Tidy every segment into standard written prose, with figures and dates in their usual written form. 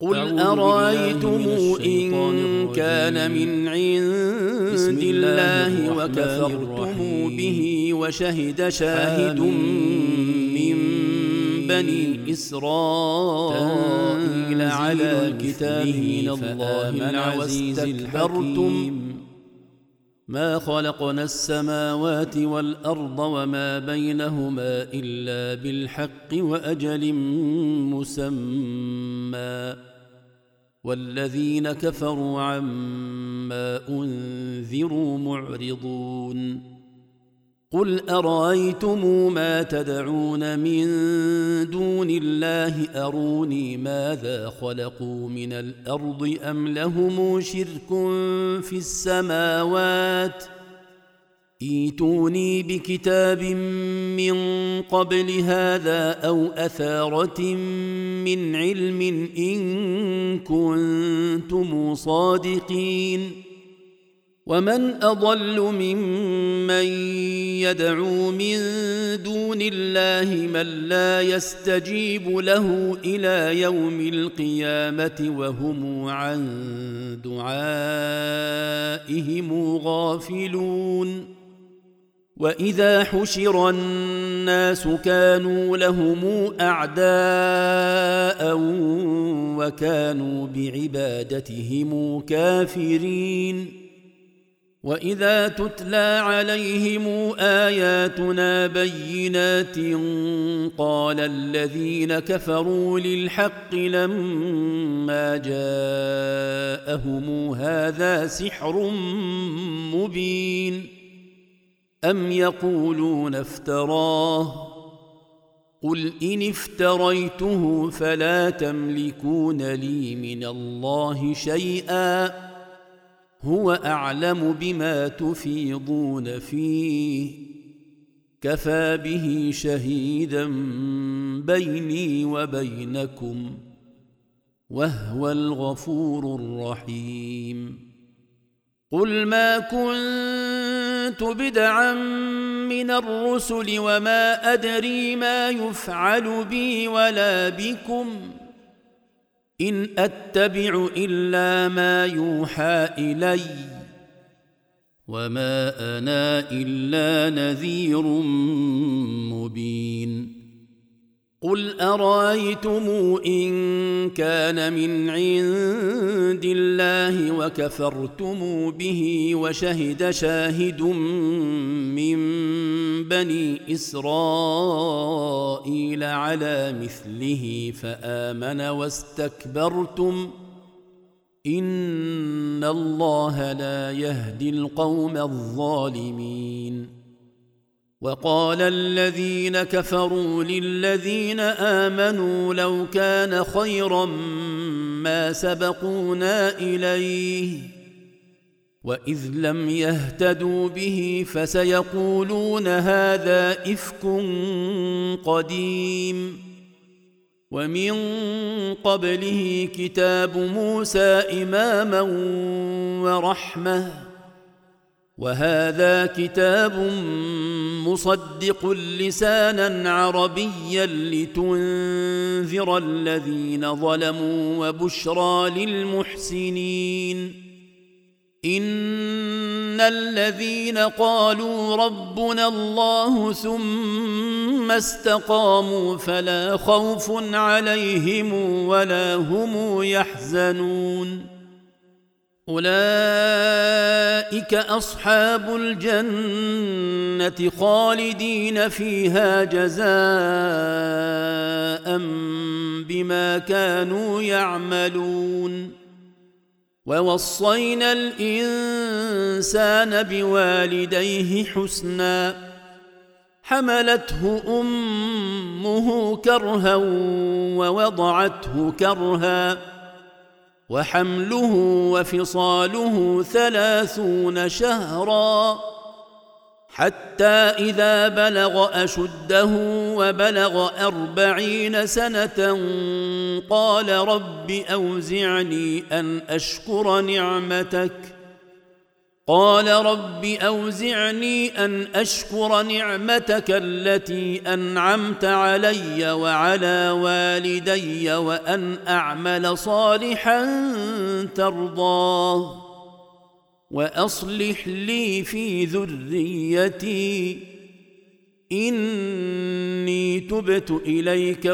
قل أرأيتم إن كان من عند الله وكفرتم به وشهد شاهد من بني إسرائيل على الكتاب من الله واستكبرتم ما خلقنا السماوات والأرض وما بينهما إلا بالحق وأجل مسمى والذين كفروا عما أنذروا معرضون قل أرأيتم ما تدعون من دون الله أروني ماذا خلقوا من الأرض أم لهم شرك في السماوات ائتوني بكتاب من قبل هذا أو أثارة من علم إن كنتم صادقين ومن أضل ممن يدعو من دون الله من لا يستجيب له إلى يوم القيامة وهم عن دعائهم غافلون وإذا حشر الناس كانوا لهم أعداء وكانوا بعبادتهم كافرين وإذا تتلى عليهم آياتنا بينات قال الذين كفروا للحق لما جاءهم هذا سحر مبين أم يقولون افتراه قل إن افتريته فلا تملكون لي من الله شيئا هو أعلم بما تفيضون فيه كفى به شهيدا بيني وبينكم وهو الغفور الرحيم قل ما كنت بدعا من الرسل وما أدري ما يفعل بي ولا بكم إن أتبع إلا ما يوحى إلي وما أنا إلا نذير مبين قل أرأيتم إن كان من عند الله وكفرتم به وشهد شاهد من بني إسرائيل على مثله فآمن واستكبرتم إن الله لا يهدي القوم الظالمين وقال الذين كفروا للذين آمنوا لو كان خيرا ما سبقونا إليه وإذ لم يهتدوا به فسيقولون هذا إفك قديم ومن قبله كتاب موسى إماما ورحمة وهذا كتاب مصدق لسانا عربيا لتنذر الذين ظلموا وبشرى للمحسنين إن الذين قالوا ربنا الله ثم استقاموا فلا خوف عليهم ولا هم يحزنون أولئك أصحاب الجنة خالدين فيها جزاء بما كانوا يعملون ووصينا الإنسان بوالديه حسنا حملته أمه كرها ووضعته كرها وحمله وفصاله 30 شهرا حتى إذا بلغ أشده وبلغ 40 سنة قال رب أوزعني أن أشكر نعمتك قال رب أوزعني أن أشكر نعمتك التي أنعمت علي وعلى والدي وأن أعمل صالحا ترضاه وأصلح لي في ذريتي إني تبت إليك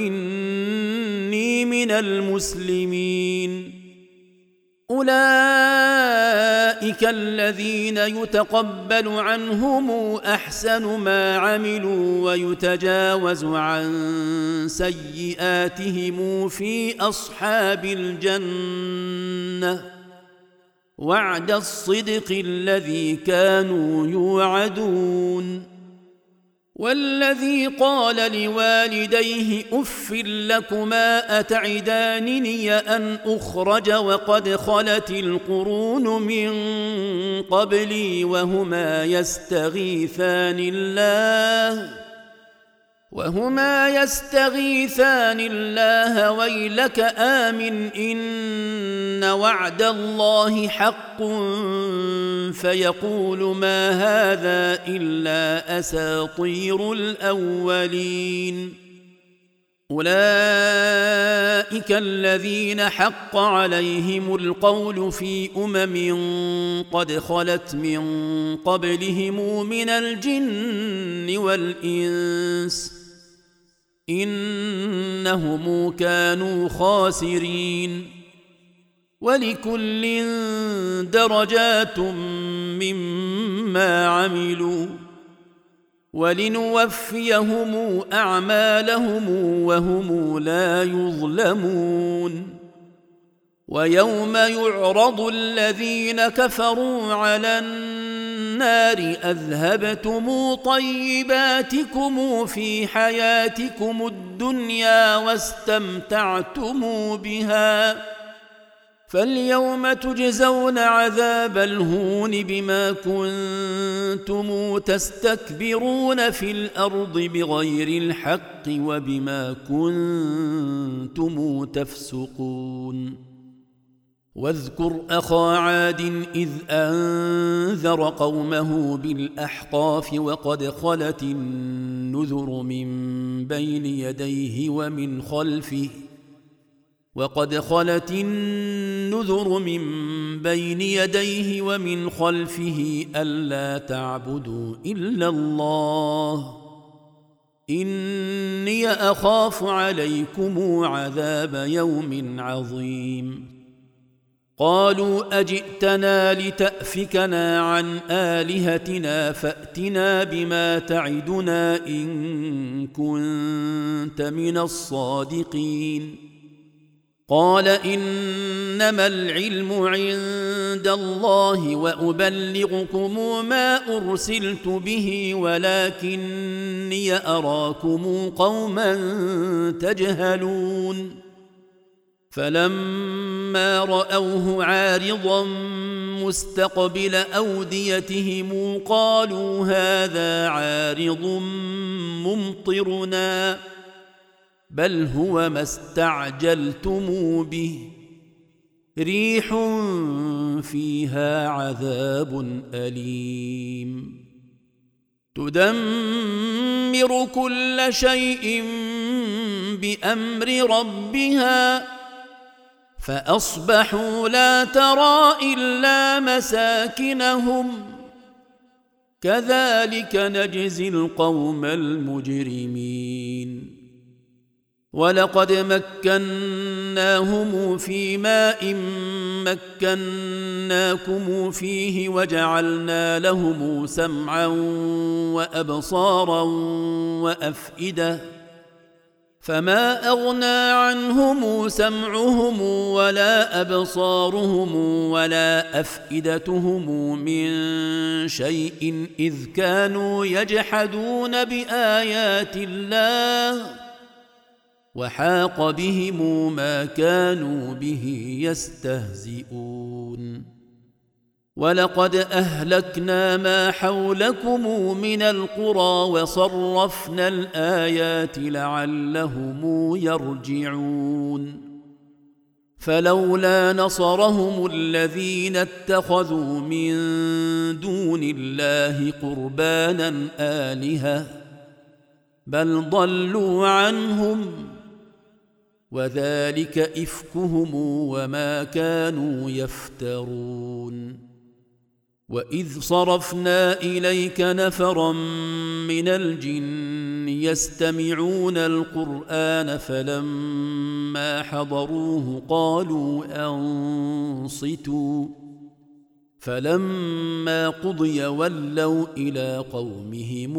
وإني من المسلمين. أولئك الذين يتقبل عنهم أحسن ما عملوا ويتجاوز عن سيئاتهم في أصحاب الجنة وعد الصدق الذي كانوا يوعدون. والذي قال لوالديه أف لكما أتعدانني أن أخرج وقد خلت القرون من قبلي وهما يستغيثان الله ويلك آمن إن وعد الله حق فيقول ما هذا إلا أساطير الأولين. أولئك الذين حق عليهم القول في قد خلت من قبلهم من الجن والإنس إنهم كانوا خاسرين. ولكل درجات مما عملوا ولنوفيهم أعمالهم وهم لا يظلمون. ويوم يعرض الذين كفروا على النار أذهبتم طيباتكم في حياتكم الدنيا واستمتعتم بها فاليوم تجزون عذاب الهون بما كنتم تستكبرون في الأرض بغير الحق وبما كنتم تفسقون. واذكر أخا عاد إذ أنذر قومه بالأحقاف وقد خلت النذر من بين يديه ومن خلفه ألا تعبدوا إلا الله إني أخاف عليكم عذاب يوم عظيم. قالوا أجئتنا لتأفكنا عن آلهتنا فأتنا بما تعدنا إن كنت من الصادقين. قال إنما العلم عند الله وأبلغكم ما أرسلت به ولكني أراكم قوما تجهلون. فلما رأوه عارضا مستقبل أوديتهم قالوا هذا عارض ممطرنا بل هو ما استعجلتم به ريح فيها عذاب أليم تدمر كل شيء بأمر ربها فأصبحوا لا ترى إلا مساكنهم كذلك نجزي القوم المجرمين. ولقد مكناهم في ماء مكناكم فيه وجعلنا لهم سمعا وأبصارا وأفئدة فما أغنى عنهم سمعهم ولا أبصارهم ولا أفئدتهم من شيء إذ كانوا يجحدون بآيات الله وحاق بهم ما كانوا به يستهزئون. ولقد أهلكنا ما حولكم من القرى وصرفنا الآيات لعلهم يرجعون. فلولا نصرهم الذين اتخذوا من دون الله قربانا آلهة بل ضلوا عنهم وذلك إفكهم وما كانوا يفترون. وإذ صرفنا إليك نفرا من الجن يستمعون القرآن فلما حضروه قالوا أنصتوا فلما قضي ولوا إلى قومهم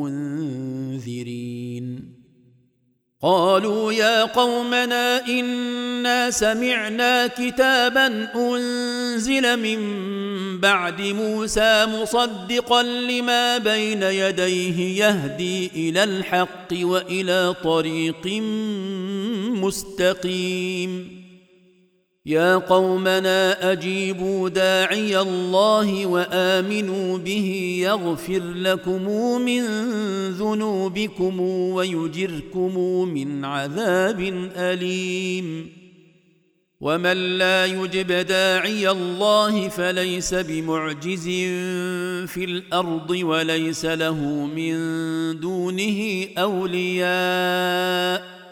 منذرين. قالوا يا قومنا إنا سمعنا كتابا أنزل من بعد موسى مصدقا لما بين يديه يهدي إلى الحق وإلى طريق مستقيم. يا قومنا أجيبوا داعي الله وآمنوا به يغفر لكم من ذنوبكم ويجركم من عذاب أليم. ومن لا يجب داعي الله فليس بمعجز في الأرض وليس له من دونه أولياء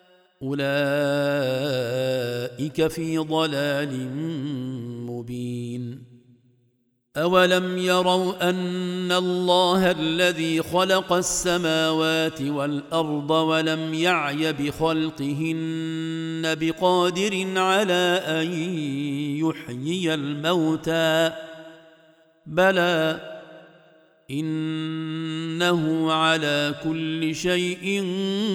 أولئك في ضلال مبين. أولم يروا أن الله الذي خلق السماوات والأرض ولم يعي بخلقهن بقادر على أن يحيي الموتى بلى إنه على كل شيء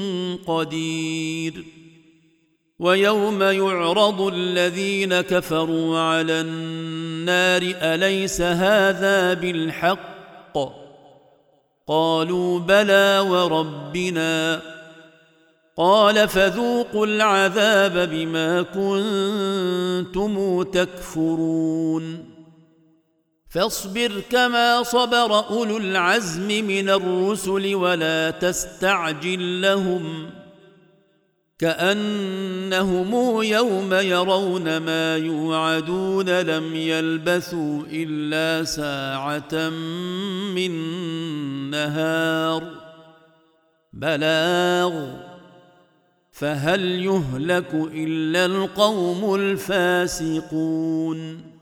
قدير. ويوم يعرض الذين كفروا على النار أليس هذا بالحق قالوا بلى وربنا قال فذوقوا العذاب بما كنتم تكفرون. فاصبر كما صبر أولو العزم من الرسل ولا تستعجل لهم كأنهم يوم يرون ما يوعدون لم يلبثوا إلا ساعة من نهار بلاغ فهل يهلك إلا القوم الفاسقون.